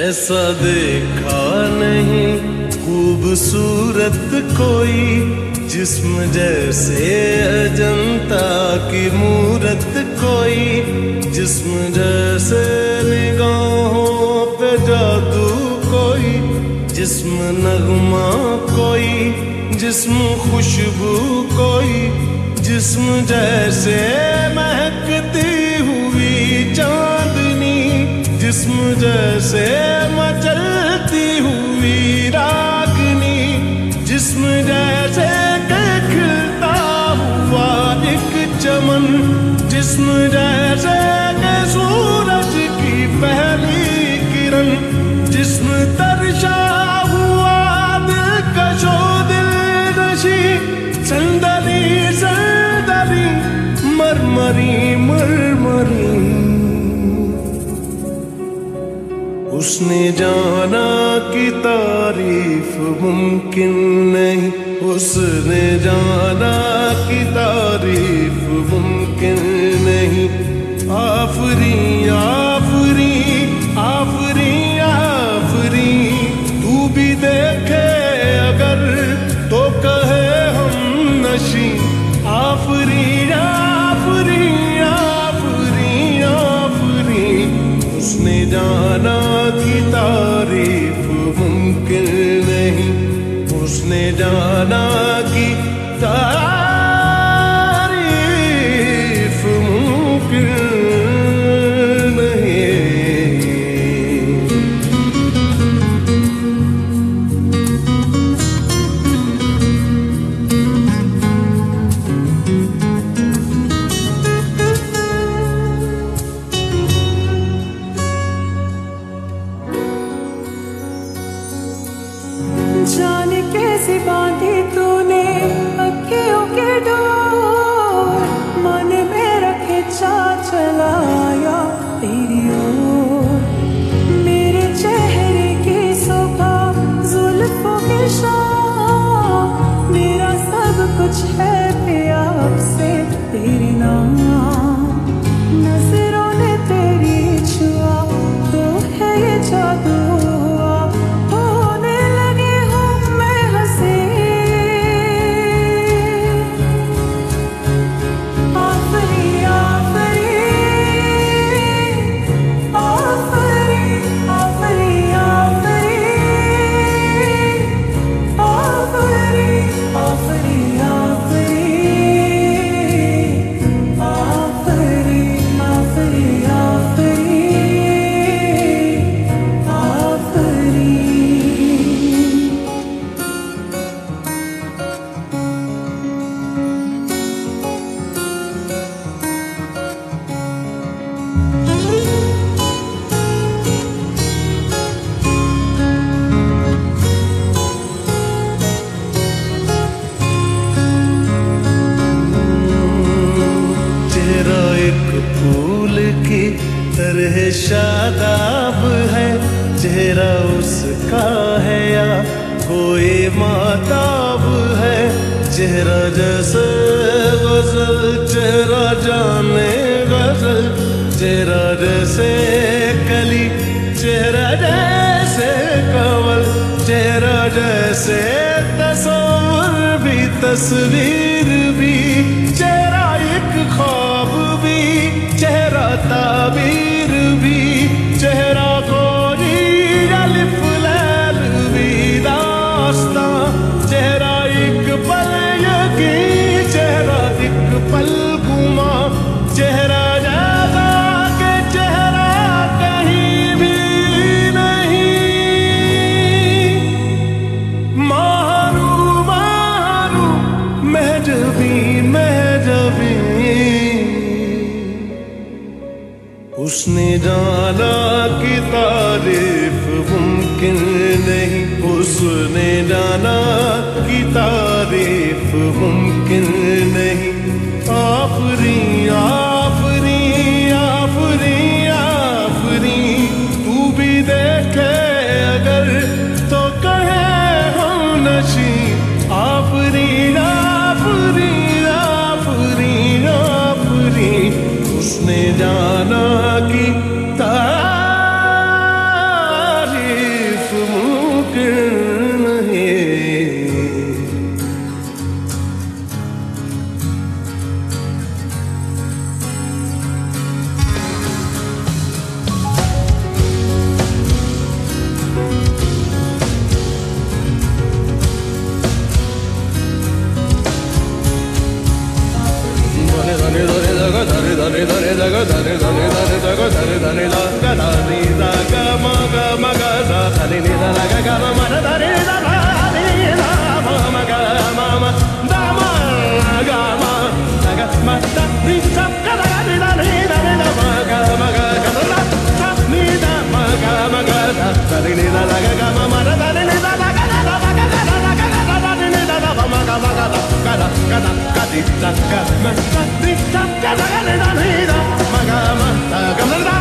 ऐसा देखा नहीं खूबसूरत कोई, जिस्म जैसे अजंता की मूरत कोई, जिस्म जैसे निगाहों पे जादू कोई, जिस्म नगमा कोई, जिस्म खुशबू कोई, जिस्म जैसे महकती हुई चांदनी, जिस्म जैसे मचलती हुई रागनी, जिस्म जैसे खिलता हुआ एक चमन, जिस्म जैसे सूरज की पहली किरण, जिस्म तरशा हुआ दिलकशो दिलनशी, संदली संदली मरमरी मरमरी। उसने जाना कि तारीफ मुमकिन नहीं, उसने जाना कि तारीफ मुमकिन नहीं। आफरी आफरी आफरी आफरी, तू भी देखे अगर तो कहे हम नशी। आफरी आफरी आफरी आफरी, उसने जाना कि तारीफ मुमकिन नहीं, उसने जाना कि तारीफ मुमकिन नहीं। जाने कैसे बांधी तूने अखियों के डोर, मन में रखे चा चलाया तेरी ओर। मेरे चेहरे की सुबह जुल्फों की शाम, मेरा सब कुछ है पिया से तेरे नाम। नजरों ने तेरी छुआ तो है ये जादू, तरह शादाब है चेहरा उसका है या कोई माताब है। चेहरा जैसे गजल चेहरा जाने गजल, चेहरा जैसे कली चेहरा जैसे कवल, चेहरा जैसे तस्वीर भी तस्वीर भी, चेहरा एक ख्वाब भी चेहरा ताबीर भी, चेहरा कोई अलिफ लैल भी दास्तां, चेहरा एक पल यकीन चेहरा एक पल गुमा, चेहरा ज्यादा के चेहरा कहीं भी नहीं। मारू मारू महजबी महजबी, उसने जाना कि तारीफ मुमकिन नहीं, उसने जाना कि तारीफ मुमकिन नहीं। आफरी आफरी आफरी आफरी, तू भी देखे अगर तो कहे हम नशी। आफरी आफरी आफरी आफरी, उसने जाना कि तारीफ Maga